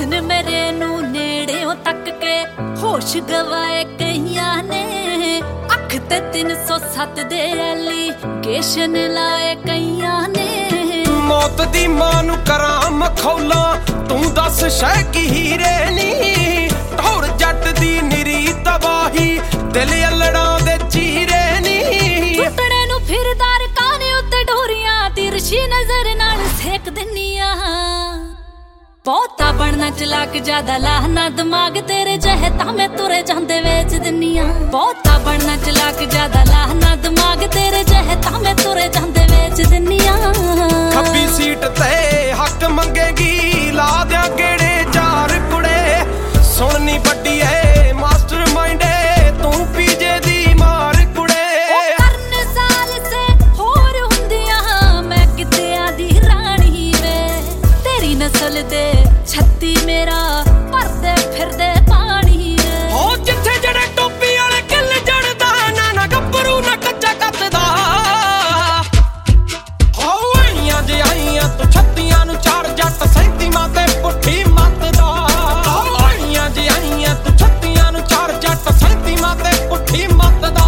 ਦਿਨ ਮੇਰੇ ਨੂੰ ਨੇੜਿਓਂ ਤੱਕ ਕੇ ਹੋਸ਼ ਗਵਾਏ ਕਈਆਂ ਨੇ ਅੱਖ ਤੇ 307 ਦੇ ਐਲੀਗੇਸ਼ਨ ਲਾਏ ਕਈਆਂ ਨੇ। ਮੌਤ ਦੀ ਮਾਂ ਨੂੰ ਕਰਾਂ ਮਖੌਲਾ ਤੂੰ ਦੱਸ ਸ਼ੈ ਕੀ ਹੀਰੇ ਨੀ ਢੋਰ ਜੱਟ ਦੀ ਨਿਰੀ ਤਬਾਹੀ ਦਿਲ ਅਲੜਾਂ ਦੇ ਚੀਰੇ ਨੀ ਟੁੱਟੜੇ ਨੂੰ ਫਿਰਦਾਰ ਕਾਨੇ ਉੱਤੇ ਢੋਰੀਆਂ ਤਿਰਛੀ ਨਜ਼ਰ ਨਾਲ ਸੇਕ ਦਿੰਨੀਆਂ। ਬਹੁਤਾ ਬਣਨਾ ਚਲਾਕ ਜ਼ਿਆਦਾ ਲਾਹਨਾ ਦਿਮਾਗ ਤੇਰੇ ਜਿਹੇ ਤਾਂ ਮੈਂ ਤੁਰੇ ਜਾਂਦੇ ਵੇਚ ਦਿੰਨੀਆਂ। ਬਹੁਤਾ ਬਣਨਾ ਚਲਾਕ ਜ਼ਿਆਦਾ ਲਾਹਨਾ ਦਿਮਾਗ ਤੇਰੇ ਜਿਹੇ ਤਾਂ ਮੈਂ ਤੁਰੇ ਜਾਂਦੇ ਵੇਚ ਦਿੰਨੀਆਂ। ਖੱਬੀ ਸੀਟ ਤੇ ਹੱਕ ਮੰਗੇਗੀ ਲਾ ਦਿਆਂ ਗੇੜੇ ਚਾਰ ਕੁੜੇ ਸੁਣਨੀ ਵੱਡੀ ਏ ਮਾਸਟਰ ਮਾਈਂਡ ਏ ਤੂੰ ਪੀਜੇ ਦੀ ਮਾਰ ਕੁੜੇ। ਉਹ ਕਰਨ ਸਾਲ ਸੇ ਹੋਰ ਹੁੰਦੀਆਂ ਮੈਂ ਕਿਤਿਆਂ ਦੀ ਰਾਣੀ ਵੇ ਤੇਰੀ ਨਸਲ ਦੇ ਛੱਤੀ ਮੇਰਾ ਭਰਦੇ ਫਿਰਦੇ ਪਾਣੀ ਵੇ। ਹੋ ਜਿੱਥੇ ਜਿਹੜੇ ਟੋਪੀ ਵਾਲੇ ਕਿੱਲ ਜੜਦਾ ਨਾ ਗੱਭਰੂ ਨਾ ਕੱਚਾ ਕੱਤਦਾ ਹੋ ਆਈਆਂ ਜੇ ਆਈਆਂ ਤੂੰ ਛੱਤੀਆਂ ਨੂੰ ਚਾਰ ਜੱਟ 37 ਤੇ ਪੁੱਠੀ ਮੱਤਦਾ ਆਈਆਂ ਜੇ ਆਈਆਂ ਤੂੰ ਛੱਤੀਆਂ ਨੂੰ ਚਾਰ ਜੱਟ 37 ਤੇ ਪੁੱਠੀ ਮੱਤਦਾ।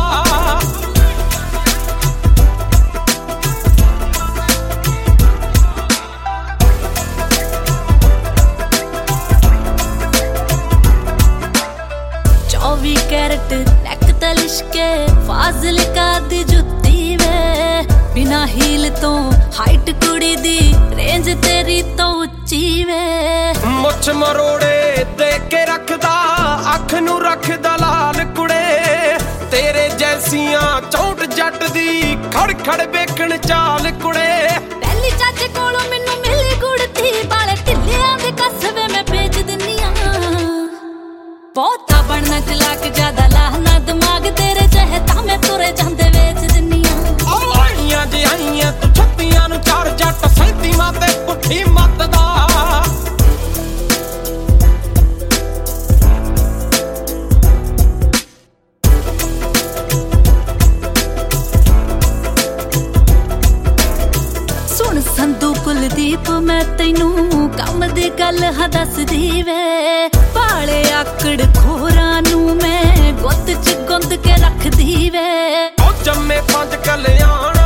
चौबी कैरेट नेक तलिशके फाजिलका दी जुत्ती वे बिना हील तो हाइट कुड़ी दी रेंज तेरी तो उच्ची वे। ਮੁੱਛ ਮਰੋੜੇ ਦੇ ਕੇ ਰੱਖਦਾ ਅੱਖ ਨੂੰ ਰੱਖਦਾ ਲਾਲ ਕੁੜੇ ਤੇਰੇ ਜੈਸੀਆਂ 64 ਜੱਟ ਦੀ ਖੜ ਖੜ ਵੇਖਣ ਚਾਲ ਕੁੜੇ। ਪਹਿਲੀ ਚਾਚੇ ਕੋਲੋਂ ਮੈਨੂੰ ਮਿਲੀ ਗੁੜਤੀ ਵਾਲੇ ਢਿੱਲਿਆਂ ਦੇ ਕਸਵੇ ਮੈਂ ਵੇਚ ਦਿੰਨੀਆਂ। ਬਹੁਤਾ ਬਣਨਾ ਚਲਾਕ ਜ਼ਿਆਦਾ ਲਾਹਨਾ ਦਿਮਾਗ ਤੇਰੇ ਜਿਹੇ ਤਾਂ ਮੈਂ ਤੁਰੇ ਜਾਂਦੇ ਵੇਚ ਦਿੰਨੀਆਂ। ਆਈਆਂ ਜੇ ਆਈਆਂ ਤੂੰ ਛੱਤੀਆਂ ਨੂੰ ਚਾਰ ਜੱਟ 37 ਤੇ ਪੁੱਠੀ ਮੱਤਦਾ। ਸੁਣ ਸੰਧੂ ਕੁਲਦੀਪ ਮੈਂ ਤੈਨੂੰ ਕੰਮ ਦੀ ਗੱਲ ਹਾਂ ਦੱਸਦੀ ਵੇ ਭਾਲੇ ਆਕੜ ਖੋਰਾਂ ਨੂੰ ਮੈਂ ਗੁੱਤ ਚ ਗੁੰਦ ਕੇ ਰੱਖਦੀ ਵੇ। ਉਹ ਜੰਮੇ 5 ਕਲਿਆਣ